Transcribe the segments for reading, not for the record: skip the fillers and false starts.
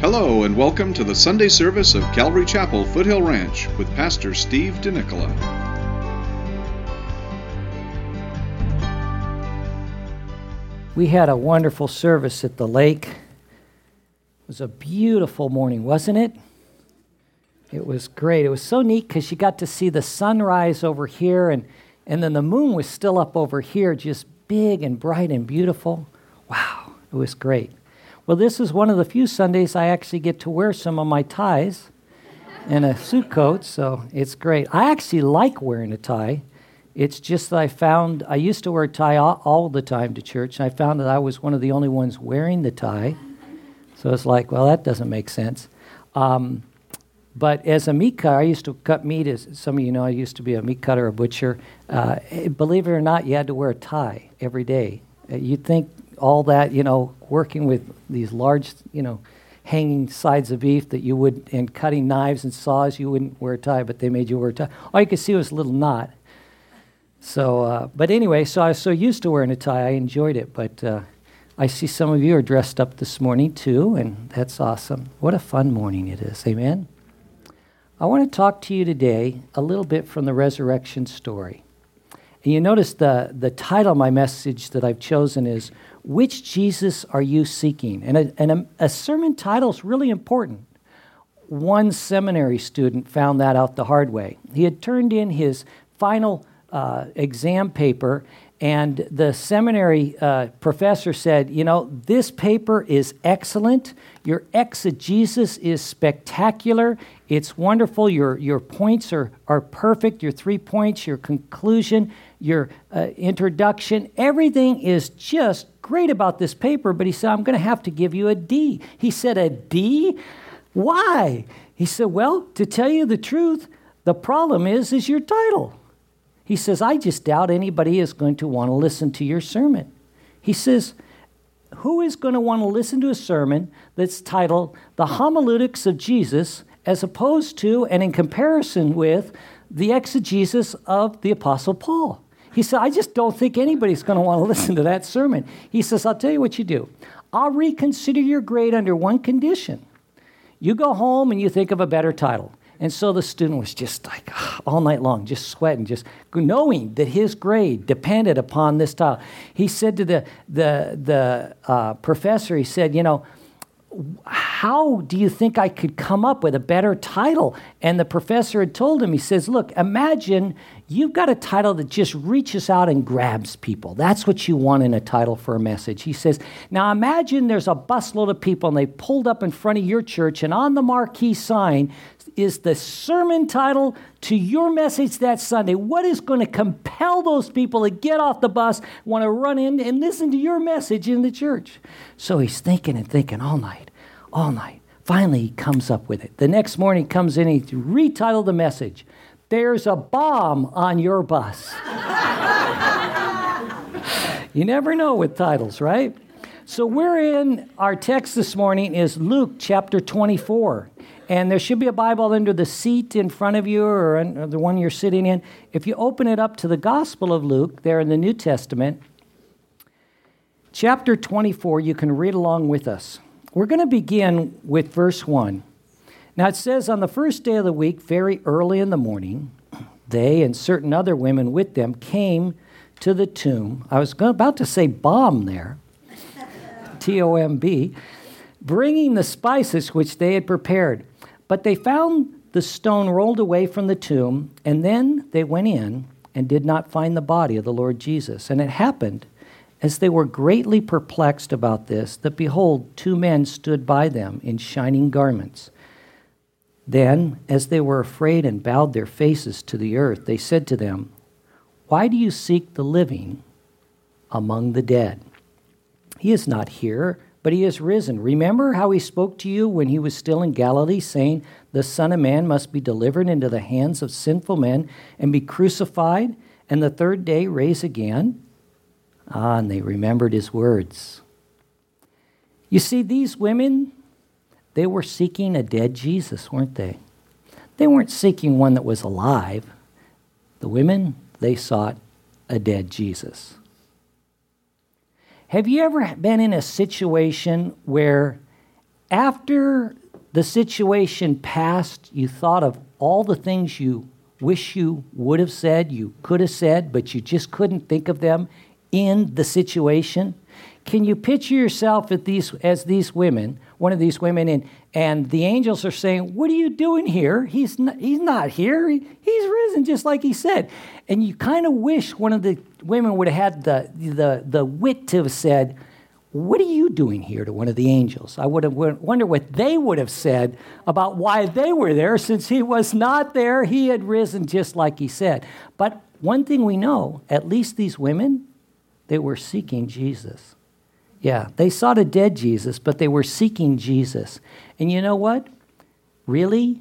Hello and welcome to the Sunday service of Calvary Chapel, Foothill Ranch with Pastor Steve DeNicola. We had a wonderful service at the lake. It was a beautiful morning, wasn't it? It was great. It was so neat because you got to see the sunrise over here, and then the moon was still up over here, just big and bright and beautiful. Wow, it was great. Well, this is one of the few Sundays I actually get to wear some of my ties and a suit coat, so it's great. I actually like wearing a tie. It's just that I used to wear a tie all the time to church, and I found that I was one of the only ones wearing the tie. So it's like, well, that doesn't make sense. But as a meat cutter, I used to cut meat, as some of you know, I used to be a meat cutter, a butcher. Believe it or not, you had to wear a tie every day. You'd think all that, working with these large, hanging sides of beef that you would, and cutting knives and saws, you wouldn't wear a tie, but they made you wear a tie. All you could see was a little knot. So, but anyway, so I was so used to wearing a tie, I enjoyed it. But I see some of you are dressed up this morning too, and that's awesome. What a fun morning it is, amen? I want to talk to you today a little bit from the resurrection story. And you notice the title of my message that I've chosen is, Which Jesus Are You Seeking? And a sermon title is really important. One seminary student found that out the hard way. He had turned in his final exam paper, and the seminary professor said, this paper is excellent. Your exegesis is spectacular. It's wonderful. Your points are perfect. Your 3 points, your conclusion, your introduction, everything is just great about this paper. But he said, I'm going to have to give you a D. He said, a D? Why? He said, well, to tell you the truth, the problem is your title. He says, I just doubt anybody is going to want to listen to your sermon. He says, who is going to want to listen to a sermon that's titled The Homiletics of Jesus as opposed to and in comparison with the exegesis of the Apostle Paul? He said, I just don't think anybody's going to want to listen to that sermon. He says, I'll tell you what you do. I'll reconsider your grade under one condition. You go home and you think of a better title. And so the student was just like all night long, just sweating, just knowing that his grade depended upon this title. He said to the professor, he said, how do you think I could come up with a better title? And the professor had told him, he says, look, imagine you've got a title that just reaches out and grabs people. That's what you want in a title for a message. He says, now imagine there's a busload of people and they pulled up in front of your church, and on the marquee sign is the sermon title to your message that Sunday. What is going to compel those people to get off the bus, want to run in and listen to your message in the church? So he's thinking and thinking all night. Finally, he comes up with it. The next morning he comes in and he retitled the message, There's a Bomb on Your Bus. You never know with titles, right? So our text this morning is Luke chapter 24. And there should be a Bible under the seat in front of you or the one you're sitting in. If you open it up to the Gospel of Luke there in the New Testament, chapter 24, you can read along with us. We're going to begin with verse 1. Now it says, on the first day of the week, very early in the morning, they and certain other women with them came to the tomb. I was about to say bomb there, T-O-M-B, bringing the spices which they had prepared. But they found the stone rolled away from the tomb, and then they went in and did not find the body of the Lord Jesus. And it happened, as they were greatly perplexed about this, that behold, 2 men stood by them in shining garments. Then, as they were afraid and bowed their faces to the earth, they said to them, Why do you seek the living among the dead? He is not here, but he is risen. Remember how he spoke to you when he was still in Galilee, saying, The Son of Man must be delivered into the hands of sinful men and be crucified, and the third day raise again? And they remembered his words. You see, these women, they were seeking a dead Jesus, weren't they? They weren't seeking one that was alive. The women, they sought a dead Jesus. Have you ever been in a situation where after the situation passed, you thought of all the things you wish you would have said, you could have said, but you just couldn't think of them in the situation? Can you picture yourself as these women, one of these women, and the angels are saying, "What are you doing here? He's not here. He's risen," just like he said. And you kind of wish one of the women would have had the wit to have said, "What are you doing here?" to one of the angels. I would have wondered what they would have said about why they were there, since he was not there. He had risen just like he said. But one thing we know, at least these women, they were seeking Jesus. Yeah, they sought a dead Jesus, but they were seeking Jesus. And you know what? Really,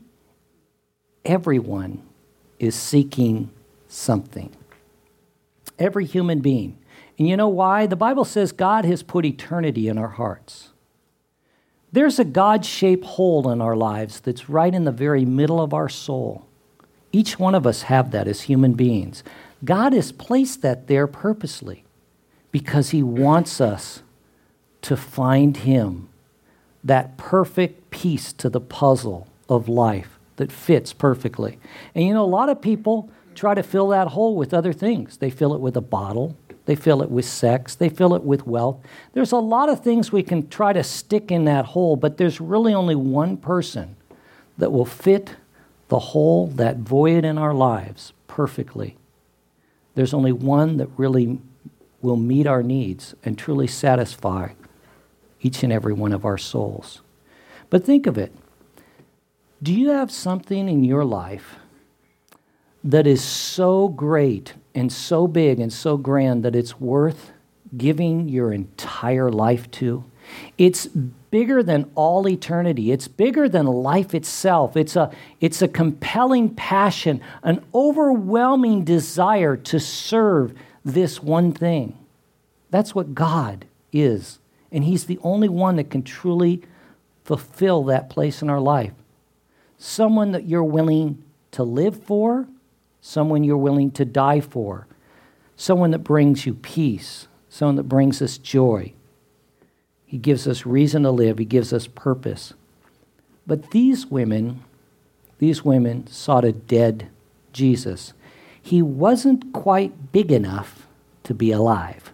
everyone is seeking something. Every human being. And you know why? The Bible says God has put eternity in our hearts. There's a God-shaped hole in our lives that's right in the very middle of our soul. Each one of us have that as human beings. God has placed that there purposely because he wants us to find him, that perfect piece to the puzzle of life that fits perfectly. And you know, a lot of people try to fill that hole with other things. They fill it with a bottle. They fill it with sex. They fill it with wealth. There's a lot of things we can try to stick in that hole, but there's really only one person that will fit the hole, that void in our lives perfectly. There's only one that really will meet our needs and truly satisfy each and every one of our souls. But think of it. Do you have something in your life that is so great and so big and so grand that it's worth giving your entire life to? It's bigger than all eternity. It's bigger than life itself. It's a compelling passion, an overwhelming desire to serve this one thing. That's what God is. And he's the only one that can truly fulfill that place in our life. Someone that you're willing to live for, someone you're willing to die for, someone that brings you peace, someone that brings us joy. He gives us reason to live. He gives us purpose. But these women sought a dead Jesus. He wasn't quite big enough to be alive.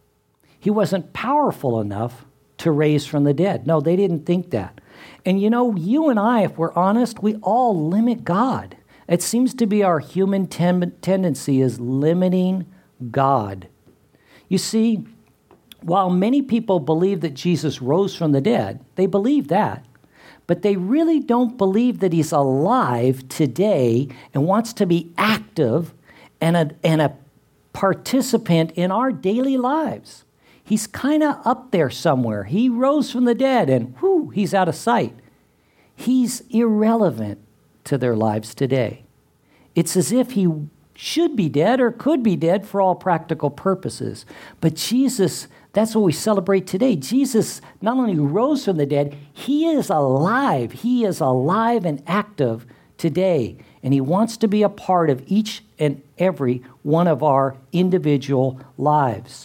He wasn't powerful enough to raise from the dead. No, they didn't think that. And you know, you and I, if we're honest, we all limit God. It seems to be our human tendency is limiting God. You see, while many people believe that Jesus rose from the dead, they believe that, but they really don't believe that he's alive today and wants to be active and a participant in our daily lives. He's kind of up there somewhere. He rose from the dead and he's out of sight. He's irrelevant to their lives today. It's as if he should be dead or could be dead for all practical purposes. But Jesus, that's what we celebrate today. Jesus not only rose from the dead, he is alive. He is alive and active today. And he wants to be a part of each and every one of our individual lives.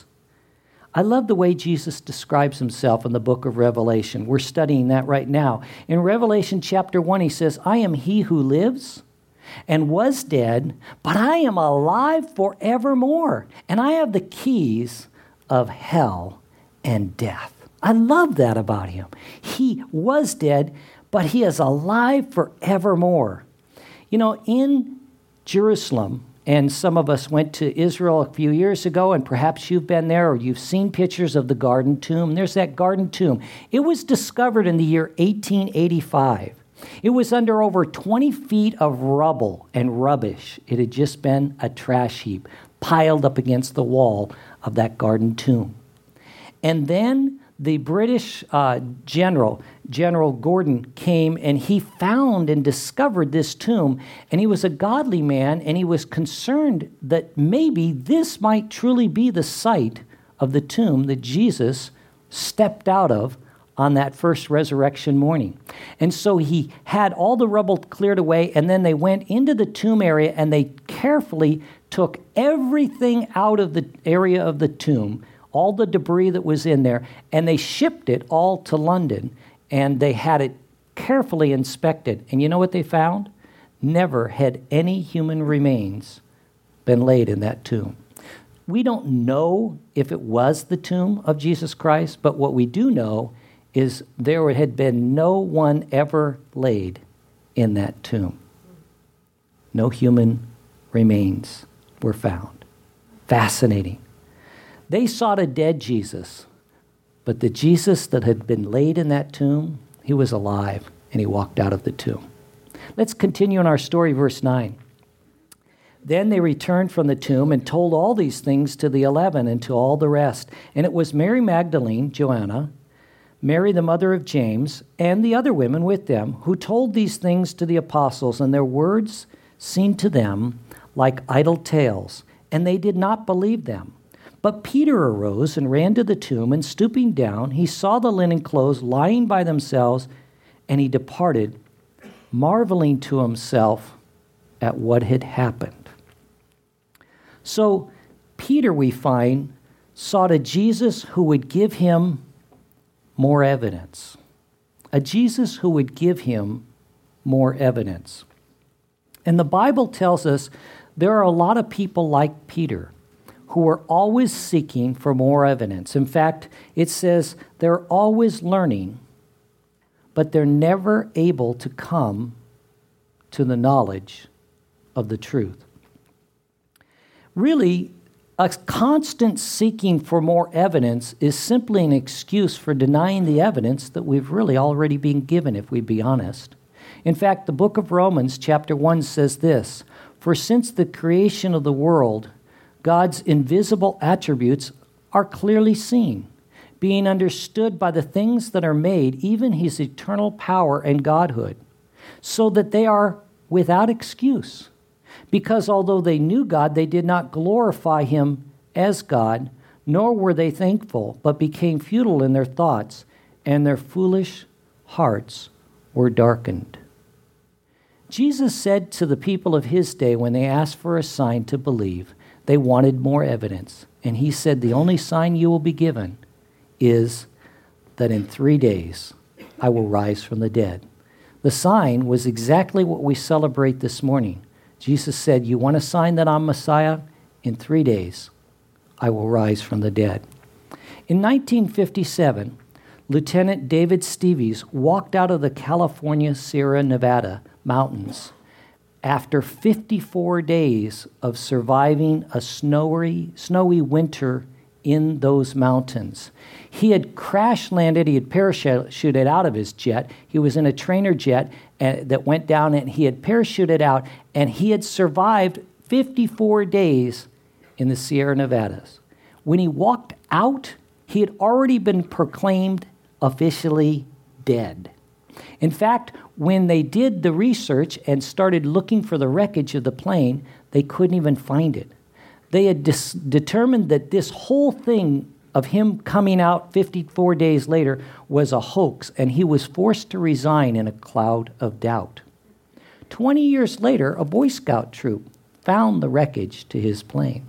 I love the way Jesus describes himself in the book of Revelation. We're studying that right now. In Revelation chapter 1, he says, "I am he who lives and was dead, but I am alive forevermore, and I have the keys of hell and death." I love that about him. He was dead, but he is alive forevermore. You know, in Jerusalem, and some of us went to Israel a few years ago, and perhaps you've been there or you've seen pictures of the Garden Tomb. There's that Garden Tomb. It was discovered in the year 1885. It was under over 20 feet of rubble and rubbish. It had just been a trash heap piled up against the wall of that Garden Tomb. And then the British General Gordon came, and he found and discovered this tomb, and he was a godly man, and he was concerned that maybe this might truly be the site of the tomb that Jesus stepped out of on that first resurrection morning. And so he had all the rubble cleared away, and then they went into the tomb area, and they carefully took everything out of the area of the tomb, all the debris that was in there, and they shipped it all to London. and they had it carefully inspected. And you know what they found? Never had any human remains been laid in that tomb. We don't know if it was the tomb of Jesus Christ, but what we do know is there had been no one ever laid in that tomb. No human remains were found. Fascinating. They sought a dead Jesus, but the Jesus that had been laid in that tomb, he was alive, and he walked out of the tomb. Let's continue in our story, verse 9. Then they returned from the tomb and told all these things to the 11 and to all the rest. And it was Mary Magdalene, Joanna, Mary the mother of James, and the other women with them, who told these things to the apostles, and their words seemed to them like idle tales, and they did not believe them. But Peter arose and ran to the tomb, and stooping down, he saw the linen clothes lying by themselves, and he departed, marveling to himself at what had happened. So Peter, we find, sought a Jesus who would give him more evidence. A Jesus who would give him more evidence. And the Bible tells us there are a lot of people like Peter who are always seeking for more evidence. In fact, it says they're always learning, but they're never able to come to the knowledge of the truth. Really, a constant seeking for more evidence is simply an excuse for denying the evidence that we've really already been given, if we be honest. In fact, the book of Romans, chapter 1, says this, "For since the creation of the world, God's invisible attributes are clearly seen, being understood by the things that are made, even his eternal power and godhood, so that they are without excuse. Because although they knew God, they did not glorify him as God, nor were they thankful, but became futile in their thoughts, and their foolish hearts were darkened." Jesus said to the people of his day when they asked for a sign to believe, they wanted more evidence. And he said, the only sign you will be given is that in 3 days I will rise from the dead. The sign was exactly what we celebrate this morning. Jesus said, you want a sign that I'm Messiah? In 3 days, I will rise from the dead. In 1957, Lieutenant David Stevies walked out of the California Sierra Nevada mountains after 54 days of surviving a snowy winter in those mountains. He had crash landed, he had parachuted out of his jet. He was in a trainer jet that went down, and he had parachuted out, and he had survived 54 days in the Sierra Nevadas. When he walked out, he had already been proclaimed officially dead. In fact, when they did the research and started looking for the wreckage of the plane, they couldn't even find it. They had determined that this whole thing of him coming out 54 days later was a hoax, and he was forced to resign in a cloud of doubt. 20 years later, a Boy Scout troop found the wreckage to his plane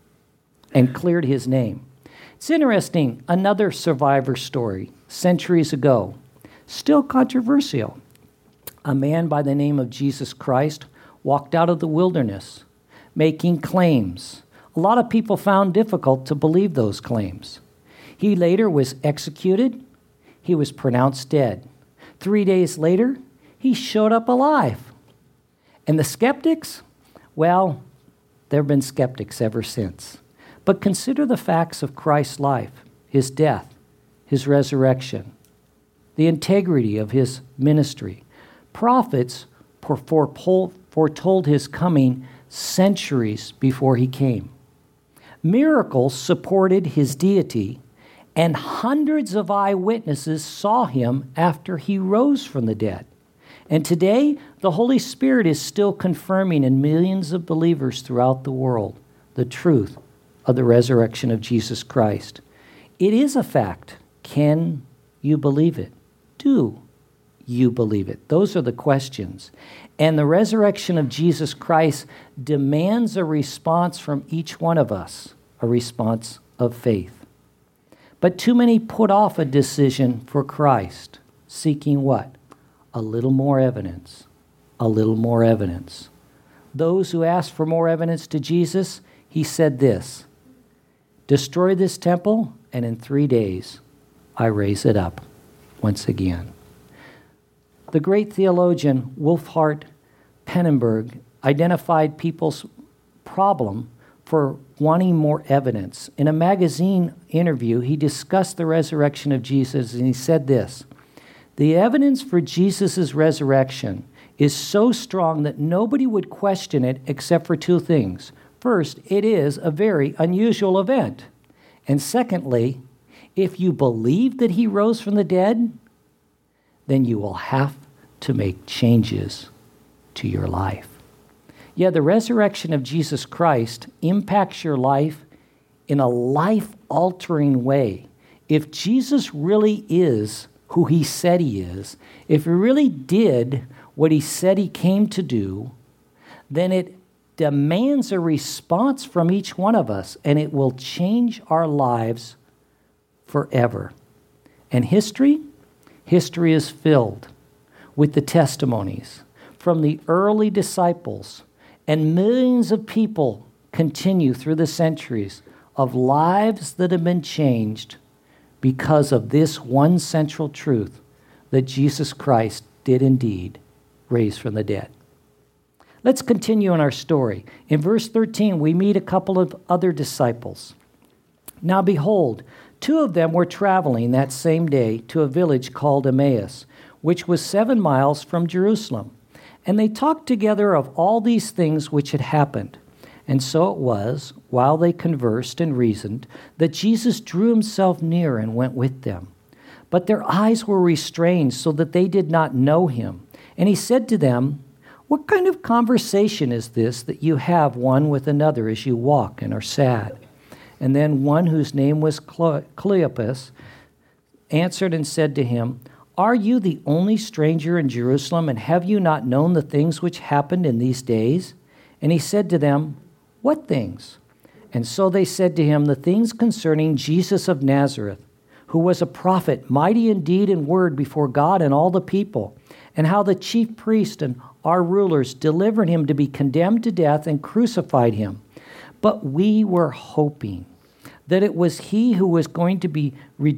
and cleared his name. It's interesting, another survivor story, centuries ago, still controversial. A man by the name of Jesus Christ walked out of the wilderness, making claims. A lot of people found difficult to believe those claims. He later was executed. He was pronounced dead. 3 days later, he showed up alive. And the skeptics? Well, there have been skeptics ever since. But consider the facts of Christ's life, his death, his resurrection, the integrity of his ministry. Prophets foretold his coming centuries before he came. Miracles supported his deity, and hundreds of eyewitnesses saw him after he rose from the dead. And today, the Holy Spirit is still confirming in millions of believers throughout the world the truth of the resurrection of Jesus Christ. It is a fact. Can you believe it? Do you believe it? Those are the questions. And the resurrection of Jesus Christ demands a response from each one of us, a response of faith. But too many put off a decision for Christ. seeking what? A little more evidence. A little more evidence. Those who asked for more evidence to Jesus, he said this, destroy this temple, and in 3 days I raise it up once again. The great theologian Wolfhart Pannenberg identified people's problem for wanting more evidence. In a magazine interview, he discussed the resurrection of Jesus, and he said this, the evidence for Jesus' resurrection is so strong that nobody would question it except for two things. First, it is a very unusual event. And secondly, if you believe that he rose from the dead, then you will have to make changes to your life. Yeah, the resurrection of Jesus Christ impacts your life in a life-altering way. If Jesus really is who he said he is, if he really did what he said he came to do, then it demands a response from each one of us, and it will change our lives forever. And history is filled with the testimonies from the early disciples, and millions of people continue through the centuries of lives that have been changed because of this one central truth, that Jesus Christ did indeed raise from the dead. Let's continue in our story. In verse 13, we meet a couple of other disciples. Now behold, 2 of them were traveling that same day to a village called Emmaus, which was 7 miles from Jerusalem. And they talked together of all these things which had happened. And so it was, while they conversed and reasoned, that Jesus drew himself near and went with them. But their eyes were restrained so that they did not know him. And he said to them, what kind of conversation is this that you have one with another as you walk and are sad? And then one whose name was Cleopas answered and said to him, are you the only stranger in Jerusalem, and have you not known the things which happened in these days? And he said to them, what things? And so they said to him, the things concerning Jesus of Nazareth, who was a prophet, mighty in deed and word before God and all the people, and how the chief priest and our rulers delivered him to be condemned to death and crucified him. But we were hoping that it was he who was going to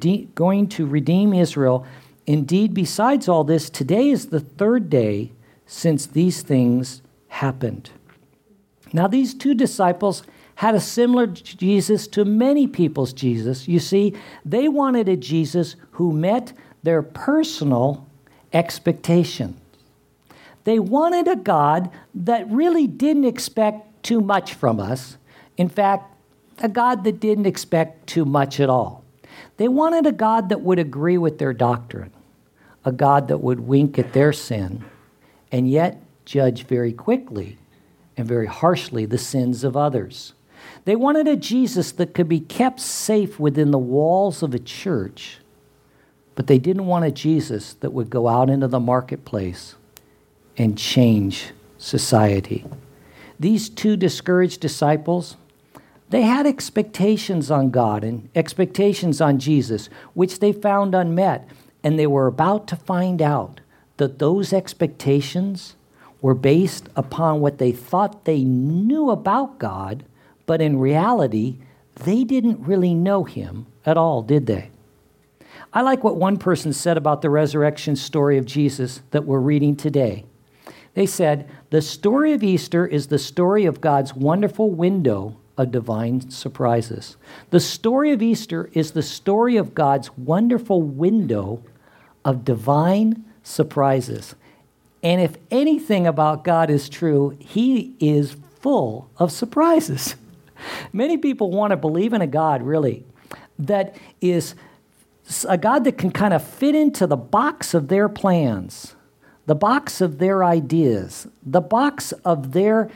redeem Israel. Indeed, besides all this, today is the 3rd day since these things happened. Now, these 2 disciples had a similar Jesus to many people's Jesus. You see, they wanted a Jesus who met their personal expectations. They wanted a God that really didn't expect too much from us. In fact, a God that didn't expect too much at all. They wanted a God that would agree with their doctrine, a God that would wink at their sin, and yet judge very quickly and very harshly the sins of others. They wanted a Jesus that could be kept safe within the walls of a church, but they didn't want a Jesus that would go out into the marketplace and change society. These 2 discouraged disciples, they had expectations on God and expectations on Jesus, which they found unmet, and they were about to find out that those expectations were based upon what they thought they knew about God, but in reality, they didn't really know him at all, did they? I like what one person said about the resurrection story of Jesus that we're reading today. They said, the story of Easter is the story of God's wonderful window of divine surprises. The story of Easter is the story of God's wonderful window of divine surprises. And if anything about God is true, he is full of surprises. Many people want to believe in a God, really, that is a God that can kind of fit into the box of their plans, the box of their ideas, the box of their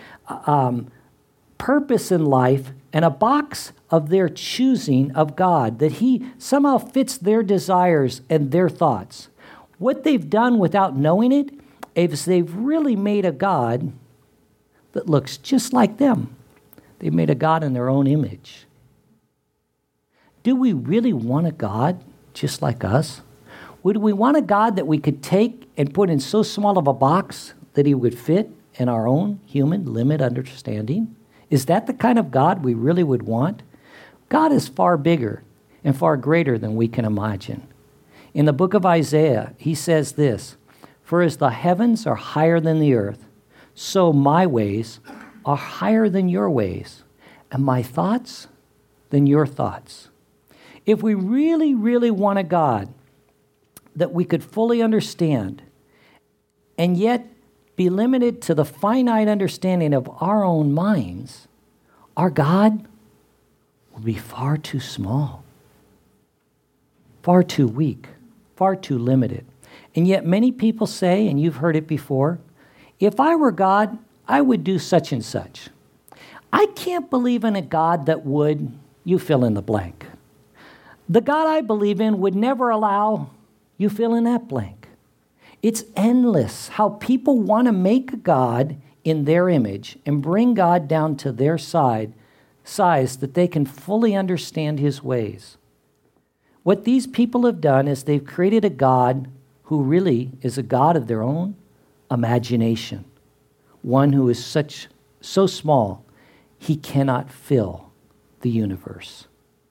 purpose in life, and a box of their choosing of God, that he somehow fits their desires and their thoughts. What they've done without knowing it is they've really made a God that looks just like them. They made a God in their own image. Do we really want a God just like us? Would we want a God that we could take and put in so small of a box that he would fit in our own human limited understanding? Is that the kind of God we really would want? God is far bigger and far greater than we can imagine. In the book of Isaiah, he says this, "For as the heavens are higher than the earth, so my ways are higher than your ways, and my thoughts than your thoughts." If we really, really want a God that we could fully understand and yet be limited to the finite understanding of our own minds, our God would be far too small, far too weak, far too limited. And yet many people say, and you've heard it before, if I were God, I would do such and such. I can't believe in a God that would, you fill in the blank. The God I believe in would never allow, you fill in that blank. It's endless how people want to make a God in their image and bring God down to their size that they can fully understand his ways. What these people have done is they've created a God who really is a God of their own imagination, one who is so small he cannot fill the universe.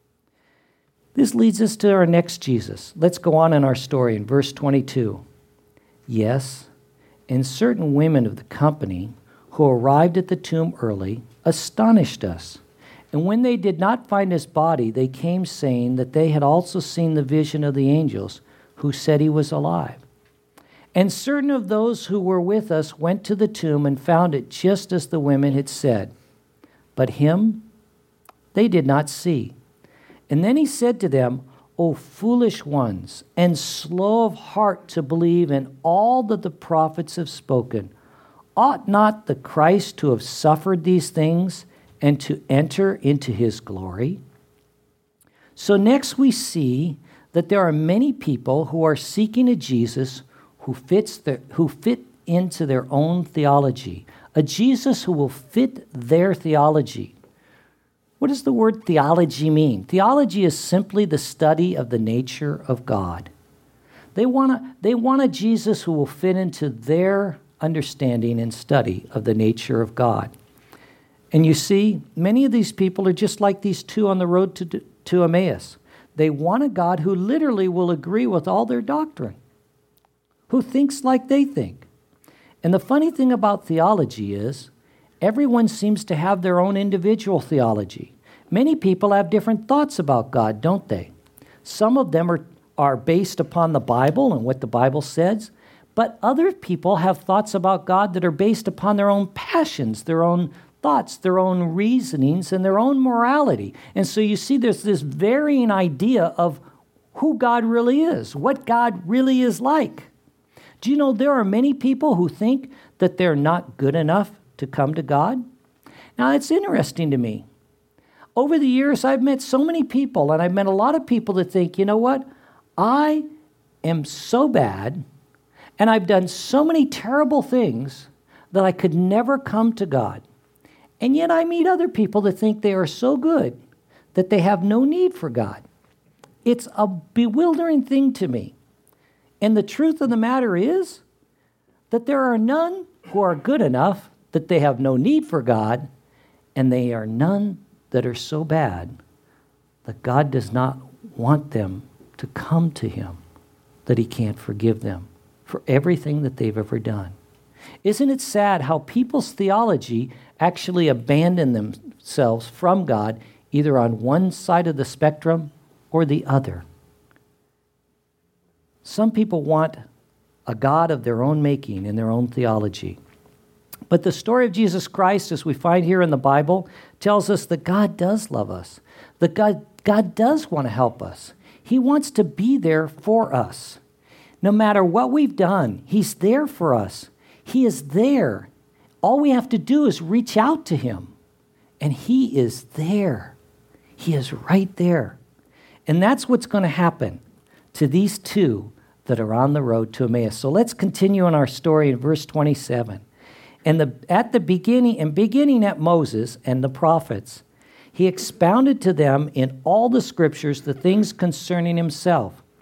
This leads us to our next Jesus. Let's go on in our story in verse 22. "Yes, and certain women of the company who arrived at the tomb early astonished us. And when they did not find his body, they came saying that they had also seen the vision of the angels who said he was alive. And certain of those who were with us went to the tomb and found it just as the women had said. But him they did not see. And then he said to them, 'O foolish ones, and slow of heart to believe in all that the prophets have spoken, ought not the Christ to have suffered these things and to enter into his glory?'" So next we see that there are many people who are seeking a Jesus who fit into their own theology, a Jesus who will fit their theology. What does the word theology mean? Theology is simply the study of the nature of God. They want a Jesus who will fit into their understanding and study of the nature of God. And you see, many of these people are just like these two on the road to Emmaus. They want a God who literally will agree with all their doctrine, who thinks like they think. And the funny thing about theology is, everyone seems to have their own individual theology. Many people have different thoughts about God, don't they? Some of them are based upon the Bible and what the Bible says, but other people have thoughts about God that are based upon their own passions, their own thoughts, their own reasonings, and their own morality. And so you see there's this varying idea of who God really is, what God really is like. Do you know there are many people who think that they're not good enough to come to God? Now, it's interesting to me. Over the years, I've met so many people, and I've met a lot of people that think, you know what? I am so bad, and I've done so many terrible things that I could never come to God. And yet I meet other people that think they are so good that they have no need for God. It's a bewildering thing to me. And the truth of the matter is that there are none who are good enough that they have no need for God, and they are none that are so bad that God does not want them to come to him, that he can't forgive them for everything that they've ever done. Isn't it sad how people's theology actually abandon themselves from God, either on one side of the spectrum or the other? Some people want a God of their own making in their own theology. But the story of Jesus Christ, as we find here in the Bible, tells us that God does love us, that God does want to help us. He wants to be there for us. No matter what we've done, he's there for us. He is there. All we have to do is reach out to him, and he is there. He is right there. And that's what's going to happen to these two that are on the road to Emmaus. So let's continue in our story in verse 27. And beginning at Moses and the prophets, he expounded to them in all the scriptures the things concerning himself.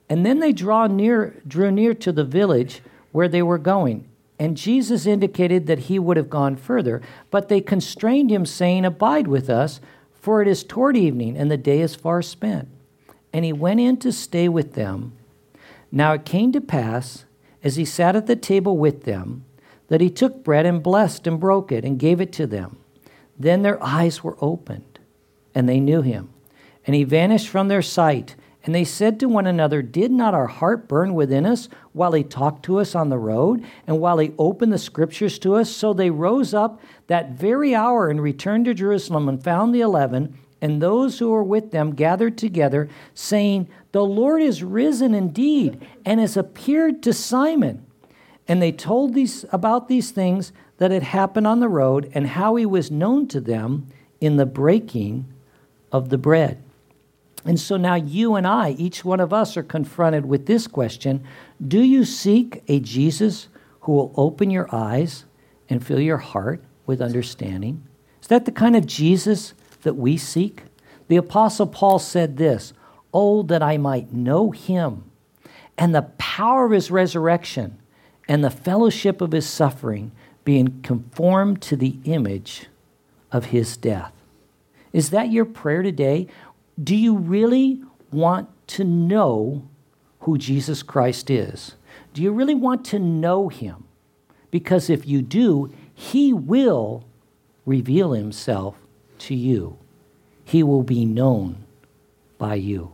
And then they drew near to the village where they were going. And Jesus indicated that he would have gone further, but they constrained him, saying, "Abide with us, for it is toward evening, and the day is far spent." And he went in to stay with them. Now it came to pass, as he sat at the table with them, that he took bread and blessed and broke it and gave it to them. Then their eyes were opened, and they knew him. And he vanished from their sight. And they said to one another, "Did not our heart burn within us while he talked to us on the road, and while he opened the scriptures to us?" So they rose up that very hour and returned to Jerusalem and found the 11, and those who were with them gathered together, saying, "The Lord is risen indeed, and has appeared to Simon." And they told about these things that had happened on the road, and how he was known to them in the breaking of the bread. And so now you and I, each one of us, are confronted with this question: do you seek a Jesus who will open your eyes and fill your heart with understanding? Is that the kind of Jesus that we seek? The Apostle Paul said this, "Oh, that I might know him and the power of his resurrection and the fellowship of his suffering, being conformed to the image of his death." Is that your prayer today? Do you really want to know who Jesus Christ is? Do you really want to know him? Because if you do, he will reveal himself to you. He will be known by you.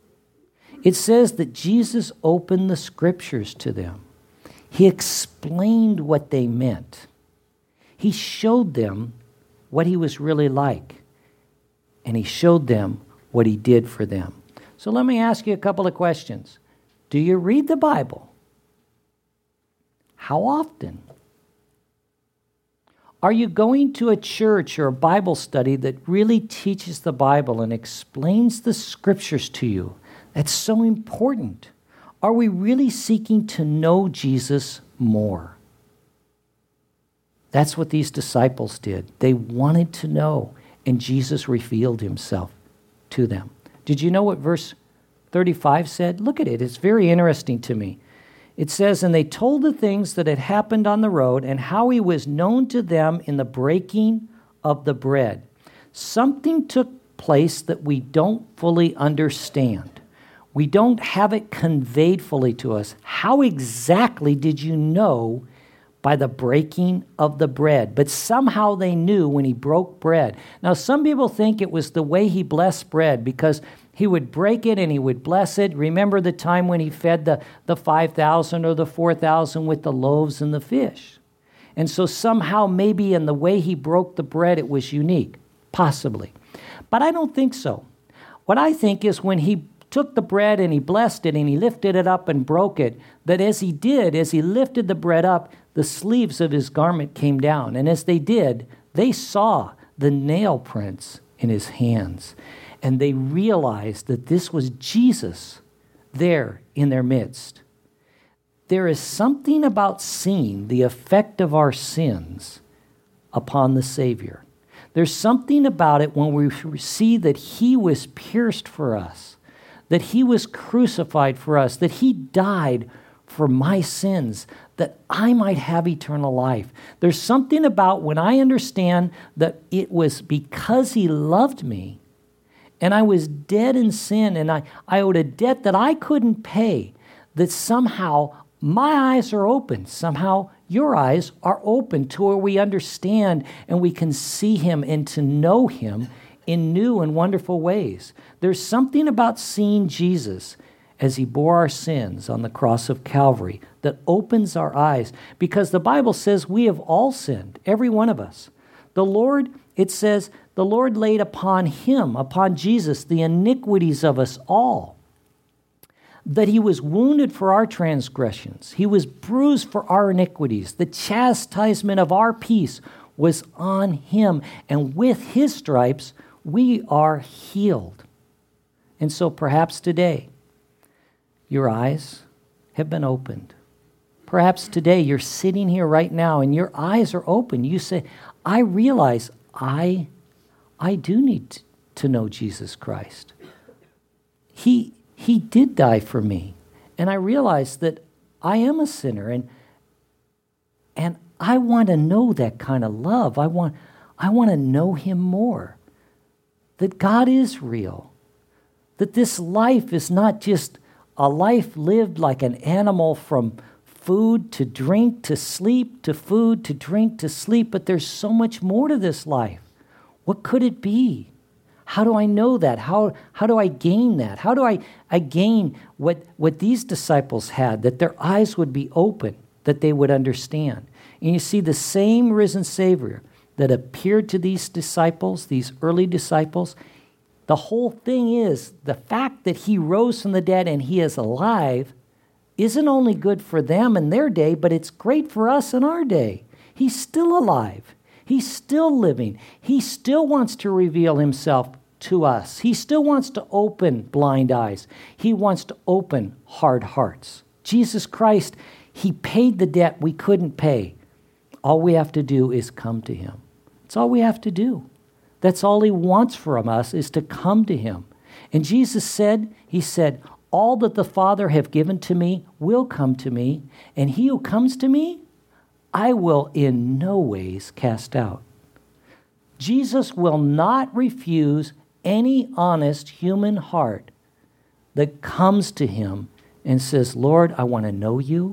It says that Jesus opened the scriptures to them. He explained what they meant. He showed them what he was really like. And he showed them what he did for them. So let me ask you a couple of questions. Do you read the Bible? How often? Are you going to a church or a Bible study that really teaches the Bible and explains the scriptures to you? That's so important. Are we really seeking to know Jesus more? That's what these disciples did. They wanted to know, and Jesus revealed himself to them. Did you know what verse 35 said? Look at it. It's very interesting to me. It says, "And they told the things that had happened on the road, and how he was known to them in the breaking of the bread." Something took place that we don't fully understand. We don't have it conveyed fully to us. How exactly did you know by the breaking of the bread? But somehow they knew when he broke bread. Now, some people think it was the way he blessed bread, because he would break it and he would bless it. Remember the time when he fed the 5,000 or the 4,000 with the loaves and the fish. And so somehow maybe in the way he broke the bread, it was unique, possibly. But I don't think so. What I think is when he took the bread and he blessed it and he lifted it up and broke it, that as he lifted the bread up, the sleeves of his garment came down. And as they did, they saw the nail prints in his hands. And they realized that this was Jesus there in their midst. There is something about seeing the effect of our sins upon the Savior. There's something about it when we see that he was pierced for us, that he was crucified for us, that he died for my sins, that I might have eternal life. There's something about when I understand that it was because he loved me, and I was dead in sin, and I owed a debt that I couldn't pay, that somehow my eyes are open. Somehow your eyes are open to where we understand and we can see him and to know him in new and wonderful ways. There's something about seeing Jesus as he bore our sins on the cross of Calvary that opens our eyes, because the Bible says we have all sinned, every one of us. The Lord, it says, the Lord laid upon him, upon Jesus, the iniquities of us all. That he was wounded for our transgressions. He was bruised for our iniquities. The chastisement of our peace was on him. And with his stripes, we are healed. And so perhaps today, your eyes have been opened. Perhaps today you're sitting here right now and your eyes are open. You say, I realize I do need to know Jesus Christ. He did die for me. And I realized that I am a sinner, and I want to know that kind of love. I want to know him more. That God is real. That this life is not just a life lived like an animal from food to drink to sleep to food to drink to sleep, but there's so much more to this life. What could it be? How do I know that? How do I gain that? How do I gain what these disciples had, that their eyes would be open, that they would understand? And you see the same risen Savior that appeared to these disciples, these early disciples. The whole thing is the fact that he rose from the dead and he is alive isn't only good for them in their day, but it's great for us in our day. He's still alive. He's still living. He still wants to reveal himself to us. He still wants to open blind eyes. He wants to open hard hearts. Jesus Christ, he paid the debt we couldn't pay. All we have to do is come to him. That's all we have to do. That's all he wants from us, is to come to him. And Jesus said, he said, all that the Father have given to me will come to me, and he who comes to me, I will in no ways cast out. Jesus will not refuse any honest human heart that comes to him and says, Lord, I want to know you.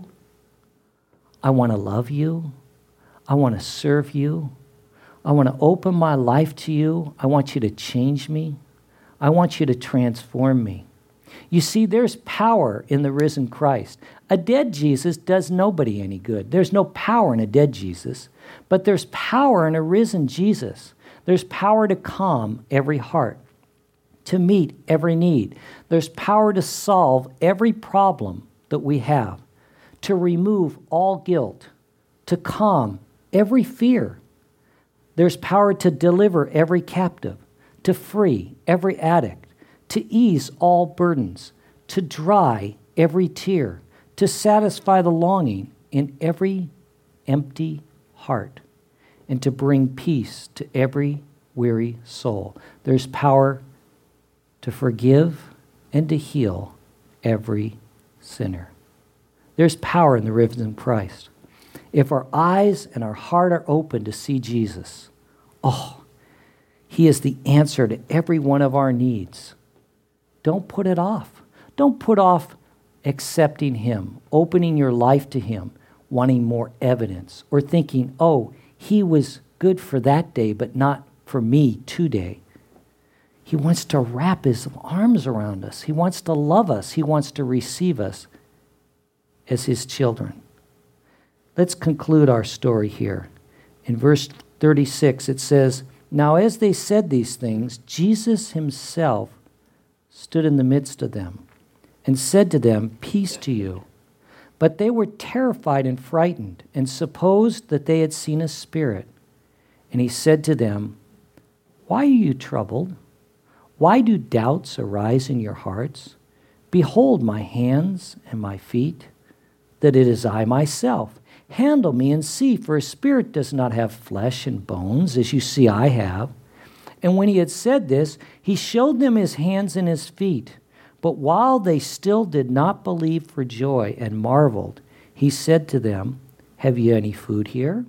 I want to love you. I want to serve you. I want to open my life to you. I want you to change me. I want you to transform me. You see, there's power in the risen Christ. A dead Jesus does nobody any good. There's no power in a dead Jesus, but there's power in a risen Jesus. There's power to calm every heart, to meet every need. There's power to solve every problem that we have, to remove all guilt, to calm every fear. There's power to deliver every captive, to free every addict, to ease all burdens, to dry every tear, to satisfy the longing in every empty heart, and to bring peace to every weary soul. There's power to forgive and to heal every sinner. There's power in the risen Christ. If our eyes and our heart are open to see Jesus, he is the answer to every one of our needs. Don't put it off. Don't put off accepting him, opening your life to him, wanting more evidence, or thinking, he was good for that day, but not for me today. He wants to wrap his arms around us. He wants to love us. He wants to receive us as his children. Let's conclude our story here. In verse 36, it says, Now as they said these things, Jesus himself stood in the midst of them and said to them, Peace to you. But they were terrified and frightened and supposed that they had seen a spirit. And he said to them, Why are you troubled? Why do doubts arise in your hearts? Behold my hands and my feet, that it is I myself. Handle me and see, for a spirit does not have flesh and bones, as you see I have. And when he had said this, he showed them his hands and his feet. But while they still did not believe for joy and marveled, he said to them, Have you any food here?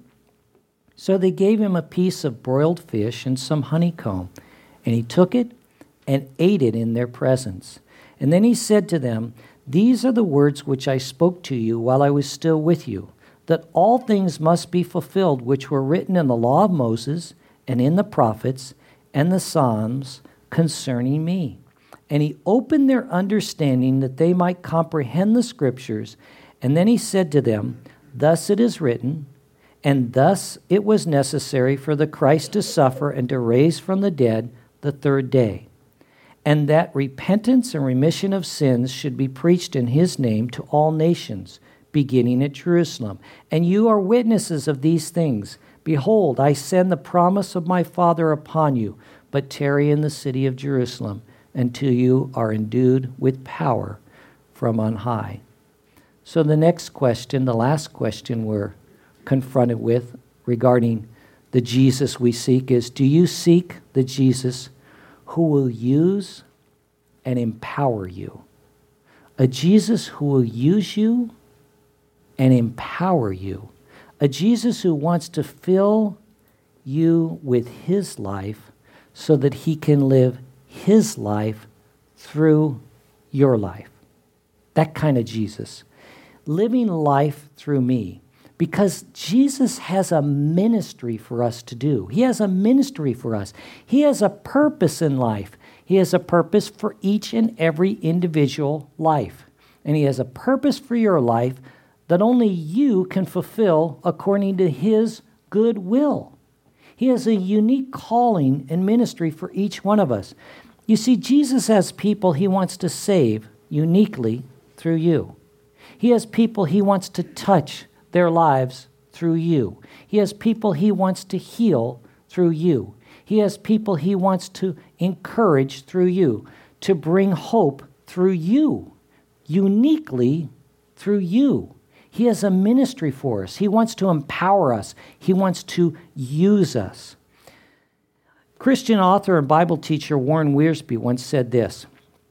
So they gave him a piece of broiled fish and some honeycomb, and he took it and ate it in their presence. And then he said to them, These are the words which I spoke to you while I was still with you, that all things must be fulfilled which were written in the law of Moses and in the prophets and the Psalms concerning me. And he opened their understanding that they might comprehend the Scriptures. And then he said to them, Thus it is written, and thus it was necessary for the Christ to suffer and to raise from the dead the third day, and that repentance and remission of sins should be preached in his name to all nations, beginning at Jerusalem. And you are witnesses of these things. Behold, I send the promise of my Father upon you, but tarry in the city of Jerusalem until you are endued with power from on high. So the next question, the last question we're confronted with regarding the Jesus we seek is, do you seek the Jesus who will use and empower you? a Jesus who will use you and empower you, a Jesus who wants to fill you with his life so that he can live his life through your life. That kind of Jesus. Living life through me. Because Jesus has a ministry for us to do. He has a ministry for us. He has a purpose in life. He has a purpose for each and every individual life. And he has a purpose for your life that only you can fulfill according to his good will. He has a unique calling and ministry for each one of us. You see, Jesus has people he wants to save uniquely through you. He has people he wants to touch their lives through you. He has people he wants to heal through you. He has people he wants to encourage through you, to bring hope through you, uniquely through you. He has a ministry for us. He wants to empower us. He wants to use us. Christian author and Bible teacher Warren Wiersbe once said this: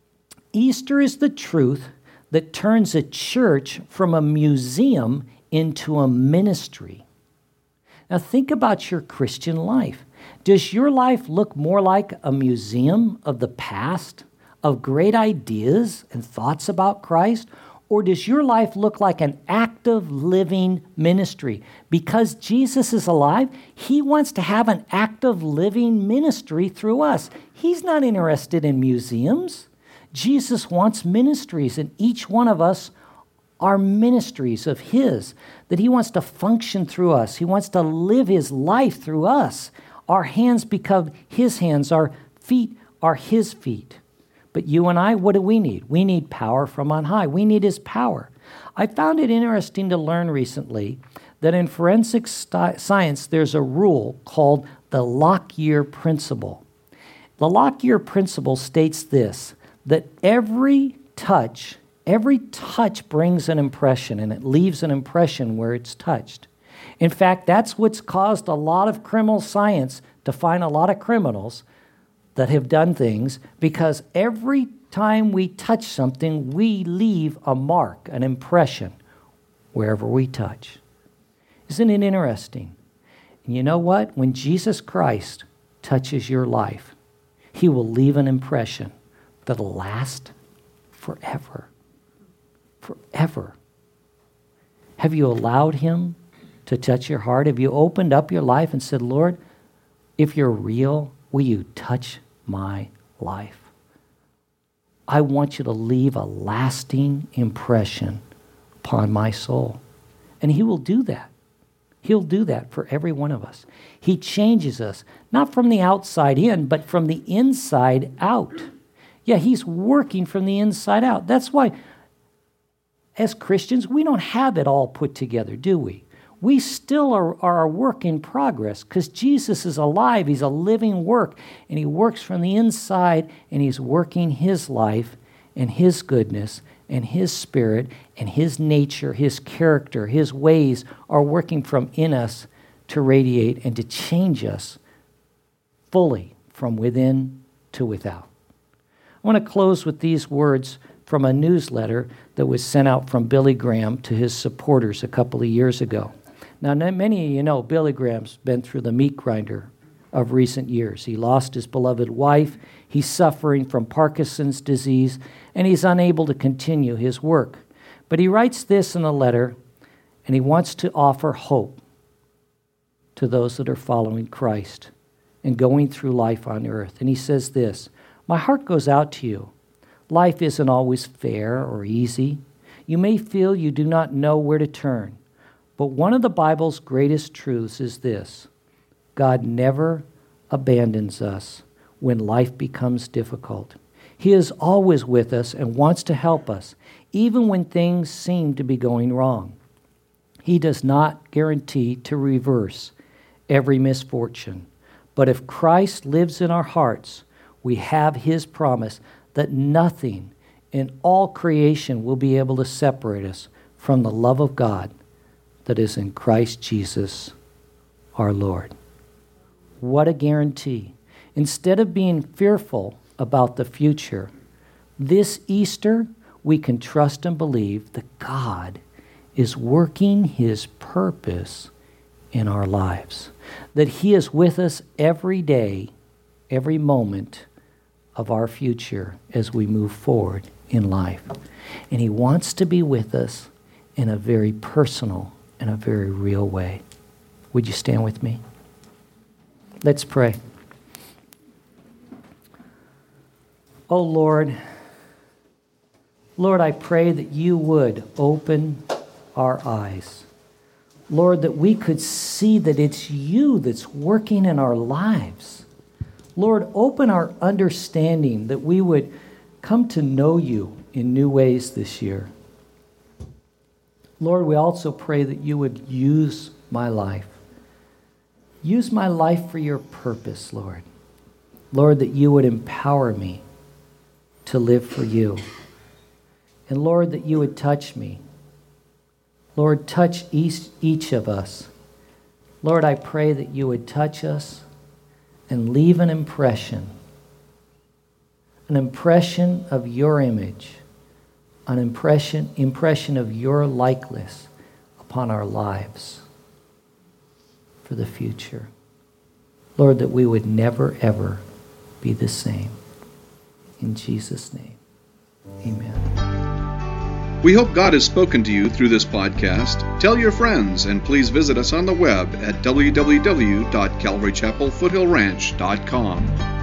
Easter is the truth that turns a church from a museum into a ministry. Now think about your Christian life. Does your life look more like a museum of the past, of great ideas and thoughts about Christ? Or does your life look like an active living ministry? Because Jesus is alive, he wants to have an active living ministry through us. He's not interested in museums. Jesus wants ministries, and each one of us are ministries of his, that he wants to function through us. He wants to live his life through us. Our hands become his hands. Our feet are his feet. But you and I, what do we need? We need power from on high. We need his power. I found it interesting to learn recently that in forensic science, there's a rule called the Lockyer Principle. The Lockyer Principle states this, that every touch brings an impression, and it leaves an impression where it's touched. In fact, that's what's caused a lot of criminal science to find a lot of criminals that have done things, because every time we touch something, we leave a mark, an impression, wherever we touch. Isn't it interesting? And you know what? When Jesus Christ touches your life, he will leave an impression that'll last forever. Forever. Have you allowed him to touch your heart? Have you opened up your life and said, Lord, if you're real, will you touch my life? I want you to leave a lasting impression upon my soul. And he will do that. He'll do that for every one of us. He changes us, not from the outside in, but from the inside out. Yeah, he's working from the inside out. That's why, as Christians, we don't have it all put together, do we? We still are a work in progress because Jesus is alive. He's a living work, and he works from the inside, and he's working his life and his goodness and his spirit and his nature, his character, his ways are working from in us to radiate and to change us fully from within to without. I want to close with these words from a newsletter that was sent out from Billy Graham to his supporters a couple of years ago. Now, many of you know Billy Graham's been through the meat grinder of recent years. He lost his beloved wife, he's suffering from Parkinson's disease, and he's unable to continue his work. But he writes this in a letter, and he wants to offer hope to those that are following Christ and going through life on earth. And he says this, my heart goes out to you. Life isn't always fair or easy. You may feel you do not know where to turn. But one of the Bible's greatest truths is this: God never abandons us when life becomes difficult. He is always with us and wants to help us, even when things seem to be going wrong. He does not guarantee to reverse every misfortune. But if Christ lives in our hearts, we have his promise that nothing in all creation will be able to separate us from the love of God that is in Christ Jesus our Lord. What a guarantee. Instead of being fearful about the future, this Easter we can trust and believe that God is working His purpose in our lives, that He is with us every day, every moment of our future as we move forward in life. And He wants to be with us in a very personal and a very real way. Would you stand with me? Let's pray. Oh Lord, I pray that you would open our eyes. Lord, that we could see that it's you that's working in our lives. Lord, open our understanding that we would come to know you in new ways this year. Lord, we also pray that you would use my life. Use my life for your purpose, Lord. Lord, that you would empower me to live for you. And Lord, that you would touch me. Lord, touch each of us. Lord, I pray that you would touch us and leave an impression of your image, an impression of your likeness upon our lives for the future. Lord, that we would never, ever be the same. In Jesus' name, amen. We hope God has spoken to you through this podcast. Tell your friends, and please visit us on the web at www.calvarychapelfoothillranch.com.